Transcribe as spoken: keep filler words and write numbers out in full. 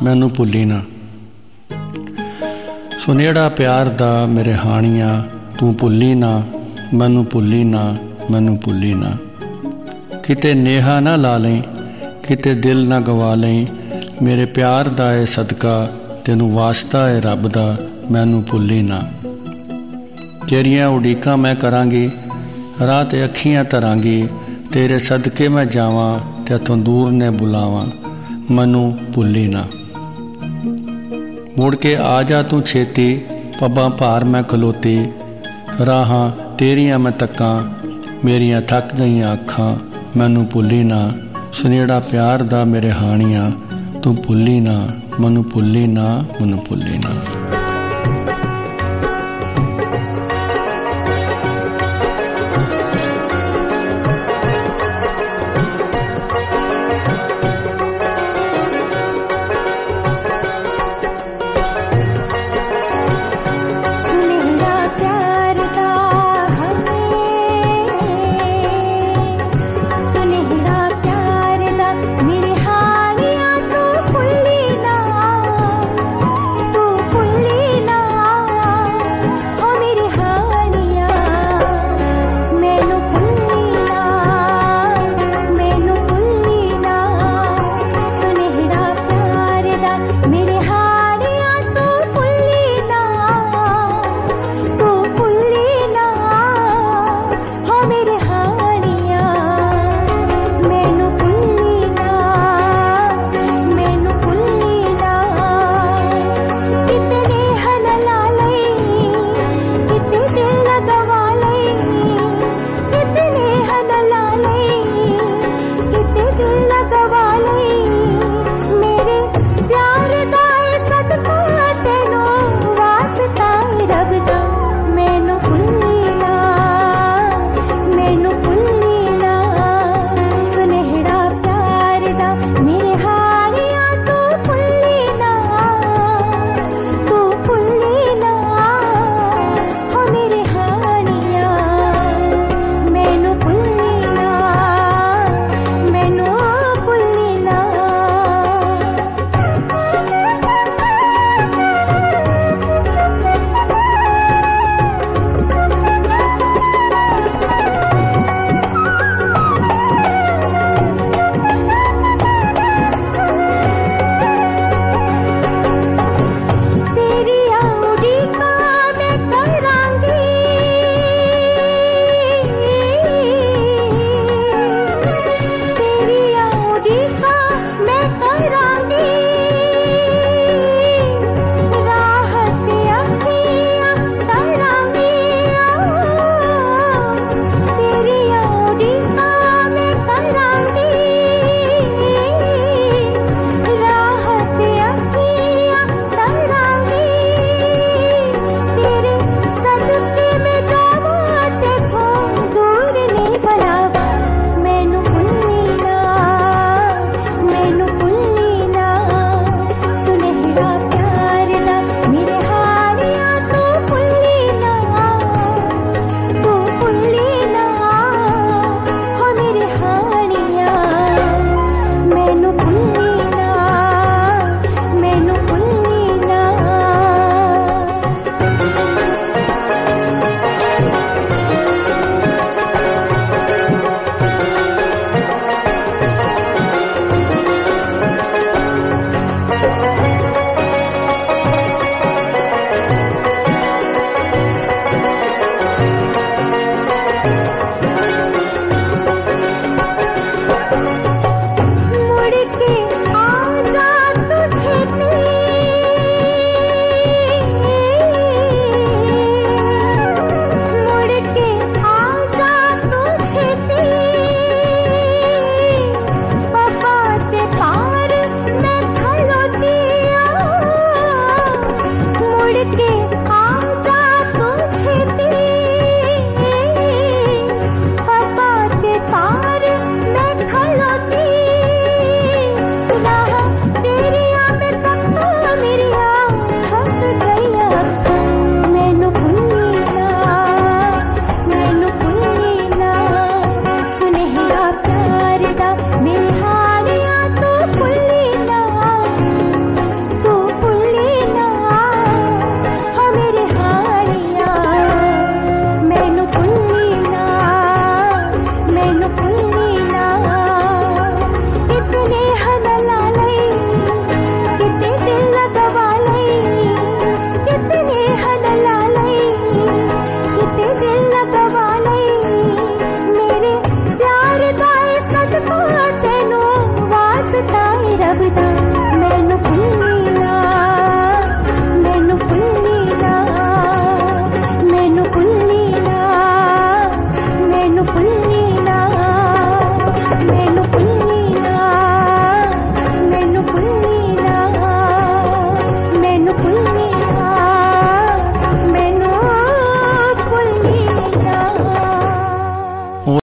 मैनू भुल्ली ना। सुनेड़ा प्यार दा मेरे हानिया तू भुल्ली ना, मैनू भुल्ली ना, मैनू भुल्ली ना। किते नेहा ना ला लें, किते दिल ना गवा लें, मेरे प्यार दा ए सदका तेनू वास्ता है रब दा, मैनू भुल्ली ना। तेरियां उड़ीकां मैं करांगी, राह ते अखियां धरांगी, तेरे सदके मैं जावां ते तंदूर ने बुलावां, मैनू भुल्ली ना। मुड़ के आ जा तू छेती, पब्बां भार मैं खलोती, राहां तेरियां मैं तक्कां, मेरियां थक गईयां अखां, मैनू भुल्ली ना। सुनेड़ा प्यार दा मेरे हानिया तू भुल्ली ना, मैनू भुल्ली ना, मैनू भुल्ली ना।